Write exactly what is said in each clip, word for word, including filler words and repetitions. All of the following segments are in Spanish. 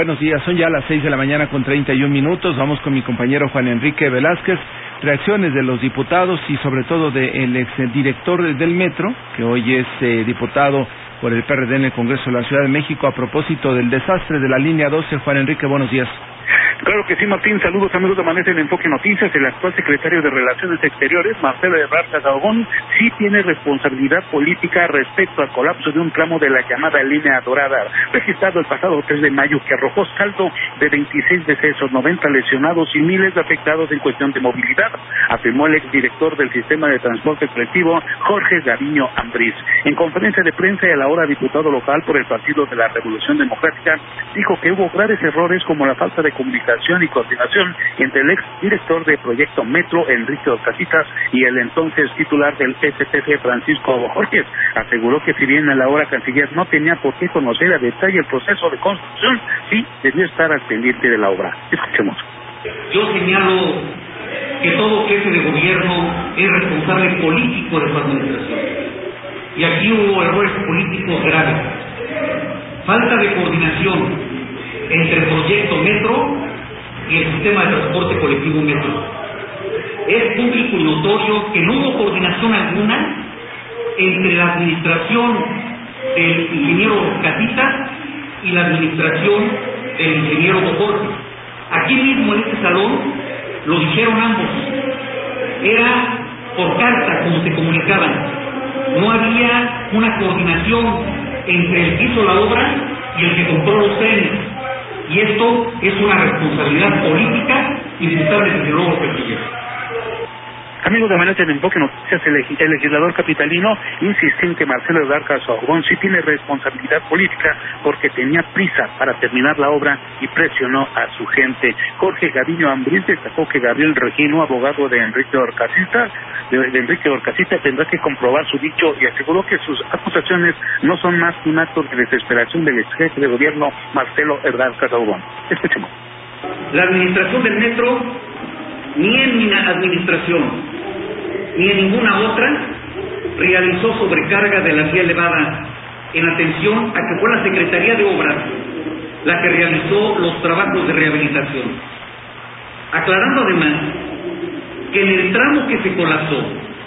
Buenos días, son ya las seis de la mañana con treinta y un minutos. Vamos con mi compañero Juan Enrique Velázquez. Reacciones de los diputados y sobre todo del exdirector del Metro, que hoy es eh, diputado por el P R D en el Congreso de la Ciudad de México, a propósito del desastre de la línea doce. Juan Enrique, buenos días. Claro que sí, Martín. Saludos, amigos de Amanece en Enfoque Noticias. El actual secretario de Relaciones Exteriores, Marcelo Ebrard Casaubon, sí tiene responsabilidad política respecto al colapso de un tramo de la llamada Línea Dorada, registrado el pasado tres de mayo, que arrojó saldo de veintiséis decesos, noventa lesionados y miles de afectados en cuestión de movilidad, afirmó el exdirector del Sistema de Transporte Colectivo, Jorge Gaviño Ambriz. En conferencia de prensa, el ahora diputado local por el Partido de la Revolución Democrática dijo que hubo graves errores como la falta de comunicación y coordinación entre el ex director de Proyecto Metro, Enrique Orcasitas, y el entonces titular del S T C, Francisco Bojorquez. Aseguró que si bien el ahora canciller no tenía por qué conocer a detalle el proceso de construcción, sí debió estar al pendiente de la obra. Escuchemos. Yo señalo que todo jefe de gobierno es responsable político de su administración. Y aquí hubo errores políticos graves. Falta de coordinación entre el Proyecto Metro y el Sistema de Transporte Colectivo Metro. Es público y notorio que no hubo coordinación alguna entre la administración del ingeniero Orcasitas y la administración del ingeniero Bojorquez. Aquí mismo en este salón lo dijeron ambos. Era por carta como se comunicaban. No había una coordinación entre el que hizo la obra y el que compró los trenes. Y esto es una responsabilidad política imputable desde luego al canciller. Amigos de Amanece en Enfoque Noticias, el, el legislador capitalino insistió en que Marcelo Ebrard Casaubon sí tiene responsabilidad política porque tenía prisa para terminar la obra y presionó a su gente. Jorge Gaviño Ambriz destacó que Gabriel Regino, abogado de Enrique Orcasitas, de, de Enrique Orcasitas, tendrá que comprobar su dicho y aseguró que sus acusaciones no son más que un acto de desesperación del ex jefe de gobierno Marcelo Ebrard Casaubon. Escuchemos. La administración del Metro, ni en mi administración ni en ninguna otra, realizó sobrecarga de la vía elevada, en atención a que fue la Secretaría de Obras la que realizó los trabajos de rehabilitación. Aclarando además que en el tramo que se colapsó,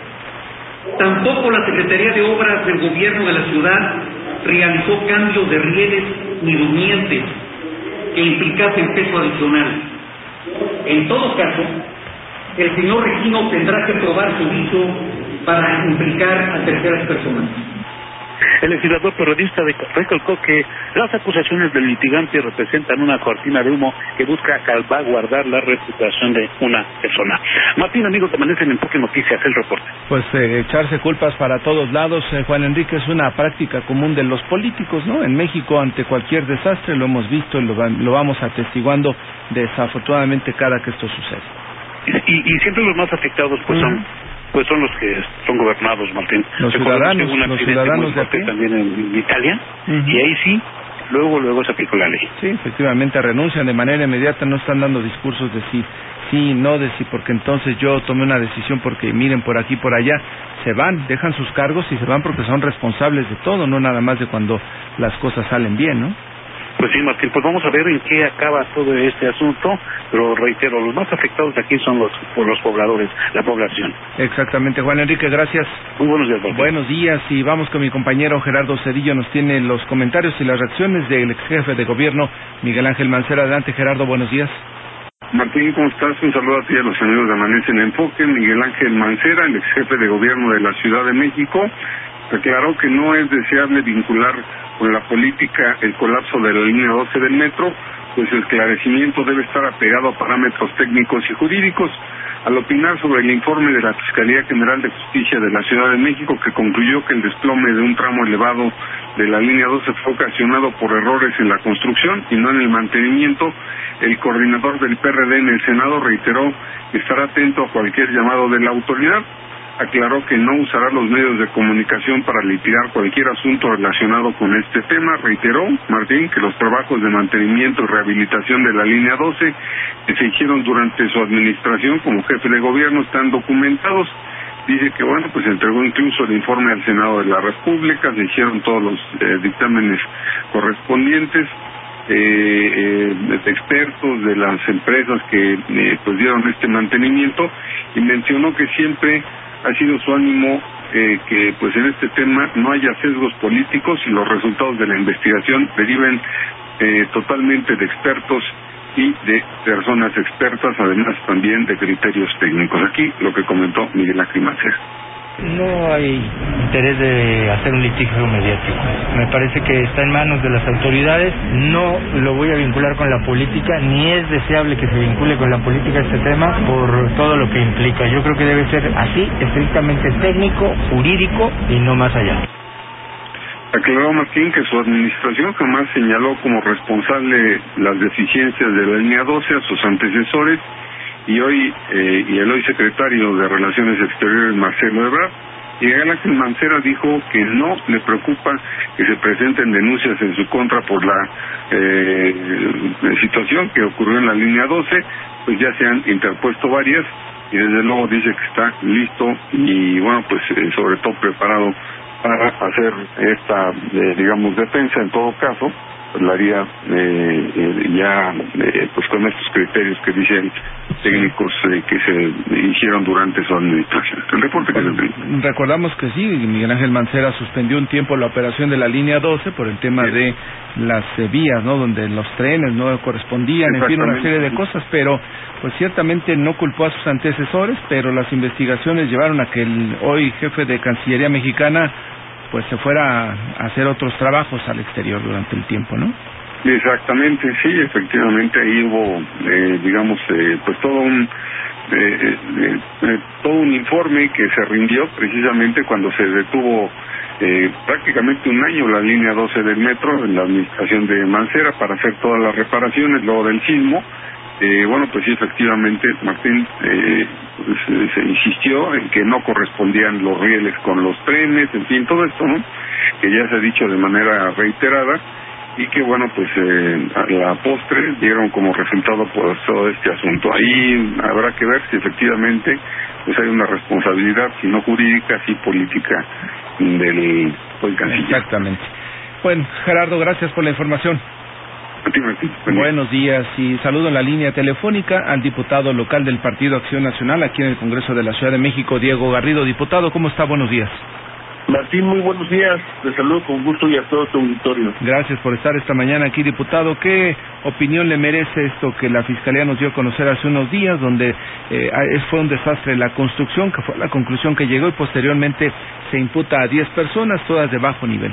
tampoco la Secretaría de Obras del Gobierno de la ciudad realizó cambios de rieles ni durmientes que implicasen peso adicional. En todo caso, el señor Regino tendrá que probar su dicho para implicar a terceras personas. El legislador periodista recalcó que las acusaciones del litigante representan una cortina de humo que busca salvaguardar la reputación de una persona. Martín, amigos, te amanecen en Enfoque Noticias, el reporte. Pues eh, echarse culpas para todos lados, eh, Juan Enrique, es una práctica común de los políticos, ¿no? En México, ante cualquier desastre, lo hemos visto y lo, lo vamos atestiguando desafortunadamente cada que esto sucede. Y, y siempre los más afectados pues son uh-huh. pues son los que son gobernados, Martín. Los ciudadanos, los ciudadanos de aquí. También en Italia, uh-huh. y ahí sí, luego luego se aplicó la ley. Sí, efectivamente, renuncian de manera inmediata, no están dando discursos de sí, sí, no de sí, porque entonces yo tomé una decisión porque miren por aquí, por allá, se van, dejan sus cargos y se van porque son responsables de todo, no nada más de cuando las cosas salen bien, ¿no? Pues sí, Martín, pues vamos a ver en qué acaba todo este asunto, pero reitero, los más afectados aquí son los, los pobladores, la población. Exactamente, Juan Enrique, gracias. Muy buenos días, Martín. Buenos días, y vamos con mi compañero Gerardo Cedillo, nos tiene los comentarios y las reacciones del ex jefe de gobierno, Miguel Ángel Mancera. Adelante, Gerardo, buenos días. Martín, ¿cómo estás? Un saludo a ti y a los amigos de Amanece en Enfoque. Miguel Ángel Mancera, el ex jefe de gobierno de la Ciudad de México, declaró que no es deseable vincular con la política el colapso de la línea doce del metro, pues el esclarecimiento debe estar apegado a parámetros técnicos y jurídicos. Al opinar sobre el informe de la Fiscalía General de Justicia de la Ciudad de México, que concluyó que el desplome de un tramo elevado de la línea doce fue ocasionado por errores en la construcción y no en el mantenimiento, el coordinador del P R D en el Senado reiteró que estará atento a cualquier llamado de la autoridad. Aclaró que no usará los medios de comunicación para liquidar cualquier asunto relacionado con este tema. Reiteró, Martín, que los trabajos de mantenimiento y rehabilitación de la línea doce que se hicieron durante su administración como jefe de gobierno están documentados. Dice que, bueno, pues entregó incluso el informe al Senado de la República, se hicieron todos los eh, dictámenes correspondientes eh, de expertos de las empresas que eh, pues dieron este mantenimiento, y mencionó que siempre ha sido su ánimo eh, que pues en este tema no haya sesgos políticos y los resultados de la investigación deriven eh, totalmente de expertos y de personas expertas, además también de criterios técnicos. Aquí lo que comentó Miguel Ángel Mancera. No hay interés de hacer un litigio mediático. Me parece que está en manos de las autoridades. No lo voy a vincular con la política, ni es deseable que se vincule con la política este tema por todo lo que implica. Yo creo que debe ser así, estrictamente técnico, jurídico y no más allá. Aclaró Martín que su administración jamás señaló como responsable las deficiencias de la línea doce a sus antecesores, y hoy eh, y el hoy secretario de Relaciones Exteriores, Marcelo Ebrard, y Miguel Ángel Mancera dijo que no le preocupa que se presenten denuncias en su contra por la eh, situación que ocurrió en la línea doce, pues ya se han interpuesto varias, y desde luego dice que está listo y bueno, pues eh, sobre todo preparado para hacer esta, eh, digamos, defensa. En todo caso, pues la haría eh, eh, ya eh, pues con estos criterios que dicen técnicos eh, que se hicieron durante su administración. El reporte que bueno, se recordamos que sí, Miguel Ángel Mancera suspendió un tiempo la operación de la línea doce por el tema sí. de las eh, vías, ¿no?, donde los trenes no correspondían, en fin, una serie de cosas, pero pues ciertamente no culpó a sus antecesores, pero las investigaciones llevaron a que el hoy jefe de Cancillería mexicana pues se fuera a hacer otros trabajos al exterior durante el tiempo, ¿no? Exactamente, sí, efectivamente ahí hubo, eh, digamos, eh, pues todo un eh, eh, eh, todo un informe que se rindió precisamente cuando se detuvo eh, prácticamente un año la línea doce del metro en la administración de Mancera para hacer todas las reparaciones luego del sismo. Eh, bueno, pues sí, efectivamente, Martín eh, pues, se insistió en que no correspondían los rieles con los trenes, en fin, todo esto, ¿no?, que ya se ha dicho de manera reiterada, y que, bueno, pues eh, a la postre dieron como resultado por todo este asunto. Ahí habrá que ver si efectivamente pues hay una responsabilidad, si no jurídica, si política del, del canciller. Exactamente. Bueno, Gerardo, gracias por la información. Buenos días, y saludo en la línea telefónica al diputado local del Partido Acción Nacional aquí en el Congreso de la Ciudad de México, Diego Garrido. Diputado, ¿cómo está? Buenos días. Martín, muy buenos días, te saludo con gusto y a todo tu auditorio. Gracias por estar esta mañana aquí, diputado. ¿Qué opinión le merece esto que la Fiscalía nos dio a conocer hace unos días, donde eh, fue un desastre la construcción, que fue la conclusión que llegó, y posteriormente se imputa a diez personas, todas de bajo nivel?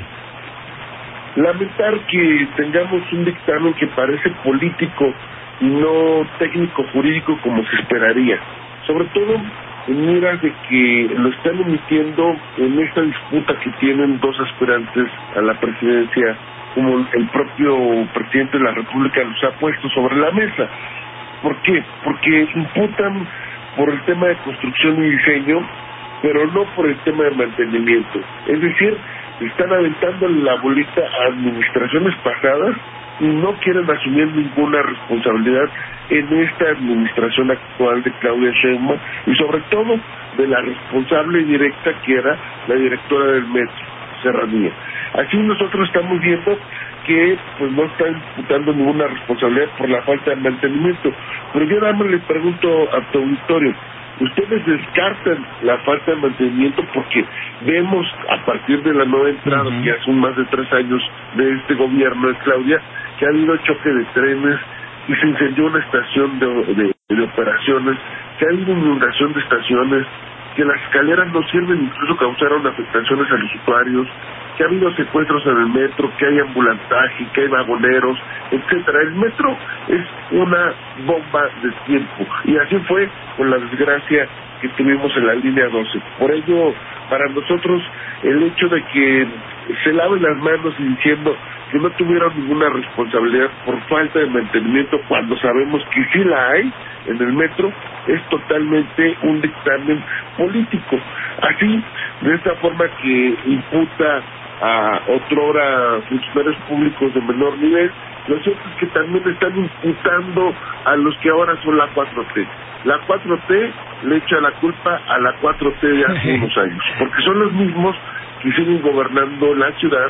Lamentar que tengamos un dictamen que parece político y no técnico jurídico como se esperaría, sobre todo en miras de que lo están emitiendo en esta disputa que tienen dos aspirantes a la presidencia, como el propio presidente de la República los ha puesto sobre la mesa. ¿Por qué? Porque imputan por el tema de construcción y diseño, pero no por el tema de mantenimiento. Es decir, están aventando la bolita a administraciones pasadas y no quieren asumir ninguna responsabilidad en esta administración actual de Claudia Sheinbaum, y sobre todo de la responsable directa que era la directora del metro, Serranía. Así nosotros estamos viendo que pues no están imputando ninguna responsabilidad por la falta de mantenimiento. Pero yo nada más le pregunto a tu auditorio, ¿ustedes descartan la falta de mantenimiento? Porque vemos a partir de la nueva entrada, uh-huh. que hace más de tres años de este gobierno de Claudia, que ha habido choque de trenes y se incendió una estación de, de, de operaciones, que ha habido inundación de estaciones, que las escaleras no sirven, incluso causaron afectaciones a los usuarios, que ha habido secuestros en el metro, que hay ambulantaje, que hay vagoneros, etcétera. El metro es una bomba de tiempo, y así fue con la desgracia que tuvimos en la línea doce. Por ello, para nosotros, el hecho de que se laven las manos y diciendo que no tuvieron ninguna responsabilidad por falta de mantenimiento, cuando sabemos que sí la hay en el metro, es totalmente un dictamen político. Así, de esta forma que imputa a otrora funcionarios públicos de menor nivel, lo cierto es que también están imputando a los que ahora son la cuatro T. La cuatro T le echa la culpa a la cuatro T de hace unos años, porque son los mismos que siguen gobernando la ciudad,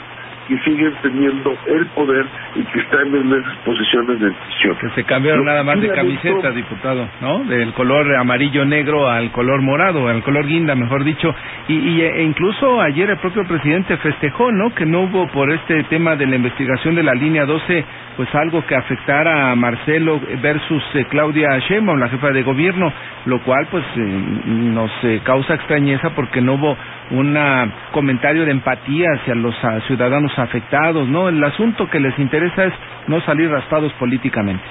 que siguen teniendo el poder y que están en esas posiciones de decisión. Que se cambiaron nada más de camiseta, diputado, ¿no? Del color amarillo-negro al color morado, al color guinda, mejor dicho. Y, y e incluso ayer el propio presidente festejó, ¿no?, que no hubo por este tema de la investigación de la línea doce, pues algo que afectara a Marcelo versus eh, Claudia Sheinbaum, la jefa de gobierno, lo cual pues eh, nos eh, causa extrañeza porque no hubo un comentario de empatía hacia los a, ciudadanos afectados, ¿no? El asunto que les interesa es no salir raspados políticamente.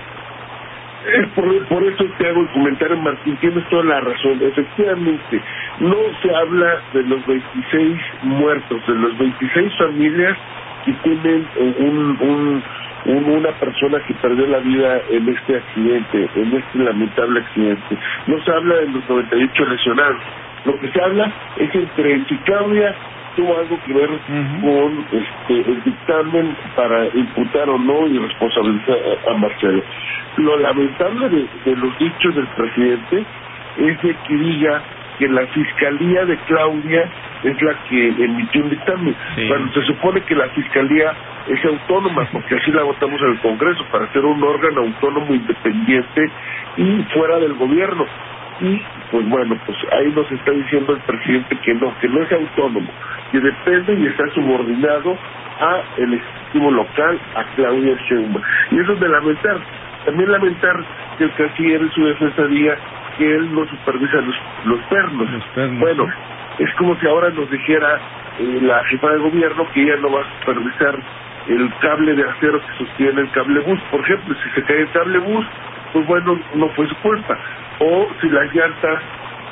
Es por, por eso te hago el comentario, Martín, tienes toda la razón. Efectivamente, no se habla de los veintiséis muertos, de las veintiséis familias que tienen un, un, un, una persona que perdió la vida en este accidente, en este lamentable accidente. No se habla de los noventa y ocho lesionados. Lo que se habla es entre si Claudia tuvo algo que ver uh-huh. con este, el dictamen para imputar o no y responsabilizar a, a Marcelo. Lo lamentable de, de los dichos del presidente es de que diga que la fiscalía de Claudia es la que emitió un dictamen, sí. Cuando se supone que la fiscalía es autónoma, porque así la votamos en el Congreso, para ser un órgano autónomo, independiente y fuera del gobierno. Y pues bueno, pues ahí nos está diciendo el presidente que no, que no es autónomo, que depende y está subordinado a el ejecutivo local, a Claudia Sheinbaum. Y eso es de lamentar. También lamentar que el canciller en su defensa diga que él no supervisa los, los pernos. Los pernos. Bueno, es como si ahora nos dijera eh, la jefa de gobierno que ella no va a supervisar el cable de acero que sostiene el cable bus. Por ejemplo, si se cae el cable bus, pues bueno, no fue su culpa. O si las llantas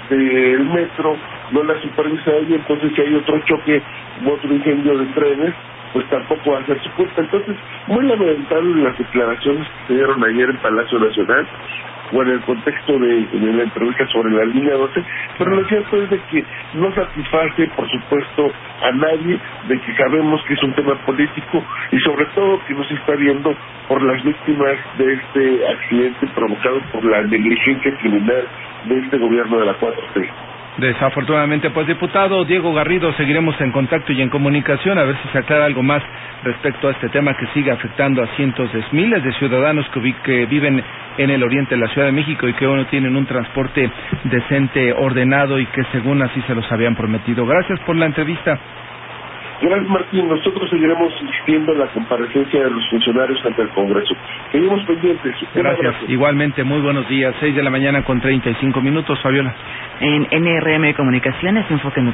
del metro no las supervisa ella, entonces si hay otro choque u otro incendio de trenes, pues tampoco va a ser su culpa. Entonces, muy lamentable las declaraciones que se dieron ayer en Palacio Nacional, o en el contexto de, de la entrevista sobre la línea doce, pero lo cierto es de que no satisface, por supuesto, a nadie, de que sabemos que es un tema político y sobre todo que no se está viendo por las víctimas de este accidente provocado por la negligencia criminal de este gobierno de la cuatro T. Desafortunadamente, pues diputado Diego Garrido, seguiremos en contacto y en comunicación a ver si se aclara algo más respecto a este tema que sigue afectando a cientos de miles de ciudadanos que, vi, que viven en el oriente de la Ciudad de México y que hoy no tienen un transporte decente, ordenado y que según así se los habían prometido. Gracias por la entrevista. Gracias, Martín. Nosotros seguiremos insistiendo en la comparecencia de los funcionarios ante el Congreso. Seguimos pendientes. Gracias. Igualmente, muy buenos días. Seis de la mañana con treinta y cinco minutos, Fabiola. En N R M Comunicaciones, Enfoque